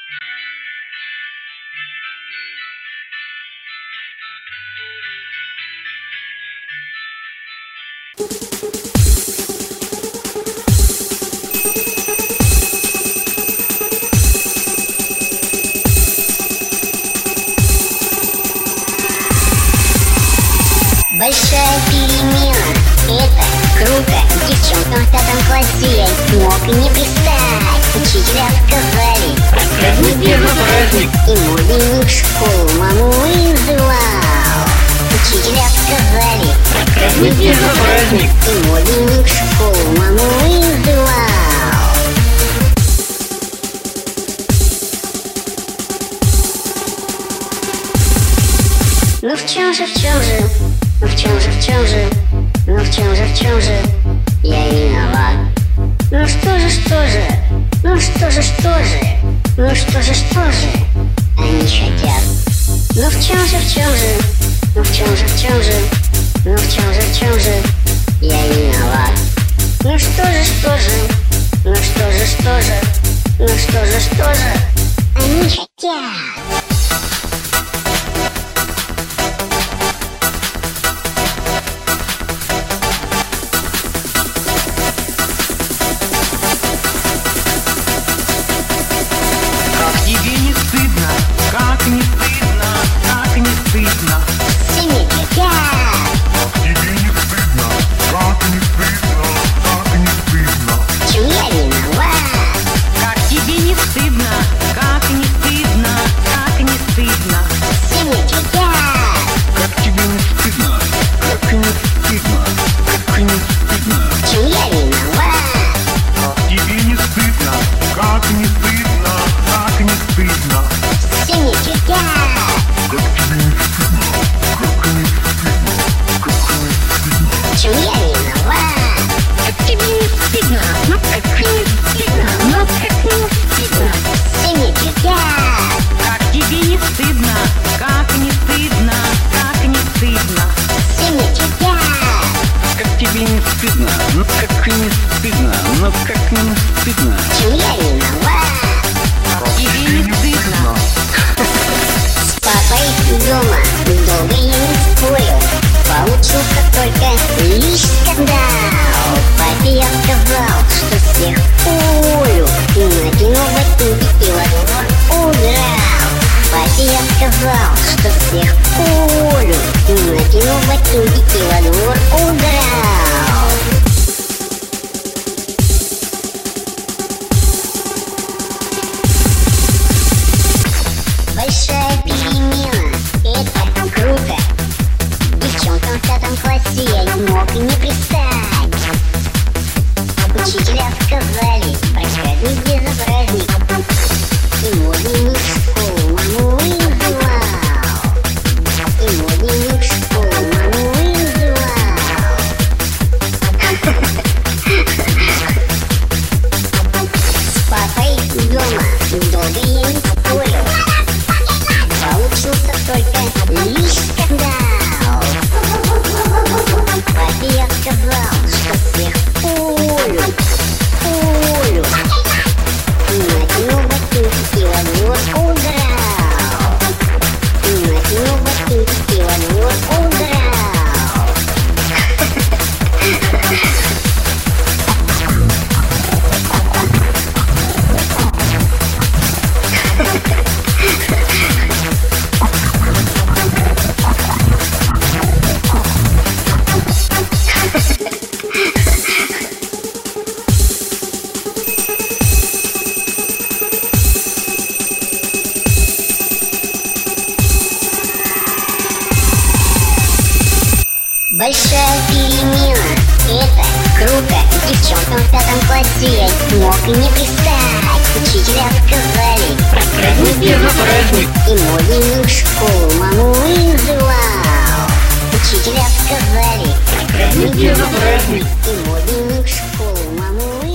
Большая перемена, это круто. Девчонкам в 5 классе я мог не пристать. Учителя сказали: праздник безобразник. И мой дневник в школу маму вызывал. Учителя сказали: праздник безобразник. И мой дневник в школу маму вызывал. Ну в чем же, ну в чем же, ну в чем же я виноват? Ну что же, ну что же, ну что же они хотят? Ну в чем же, ну в чем же, ну в чем же я виноват? Ну что же, ну что же, ну что же они хотят? Тебе не стыдно, как не стыдно, как не стыдно. Всеми хотят. Тебе не стыдно, как не стыдно, как не стыдно. В чем я виноват? Как тебе не стыдно, как не стыдно, как не стыдно. Всеми хотят. Как тебе не стыдно, как не стыдно, как не стыдно. В чем я виноват? Как тебе не стыдно, как не стыдно, как не стыдно. Всеми хотят. Как тебе не стыдно, как не стыдно, как не стыдно. В чем я виноват? Как тебе не стыдно, ну как не стыдно, ну как не стыдно. Всеми хотят. Как тебе не стыдно, как не стыдно, как не стыдно. Всеми хотят. Как тебе не стыдно, ну как не стыдно, ну как не стыдно. В чем я виноват? Тебе не стыдно. С папой дома долго я не спорил. Получился только лишь скандал. Папе я сказал, что всех уволю, и накинул ботинки и во двор удрал. Папе я сказал, что всех уволю, и накинул ботинки и во двор удрал. Большая перемена, это круто. Девчонкам в 5 классе я мог не пристать. Учителя сказали: праздник безобразник. И мой дневник в школу маму вызывал. И мой дневник в школу маму вызывал. С папой дома долго я не спорил. Получился только лишь скандал. Папе я сказал, что всех уволю. И накинул ботинки и во двор удрал. И накинул ботинки и во двор удрал. Большая перемена, это круто. Девчонкам в 5 классе я мог не пристать. Учителя сказали: Праздник безобразник. и мой дневник в школу маму вызывал. Учителя сказали: Праздник безобразник. и мой дневник в школу маму вызывал.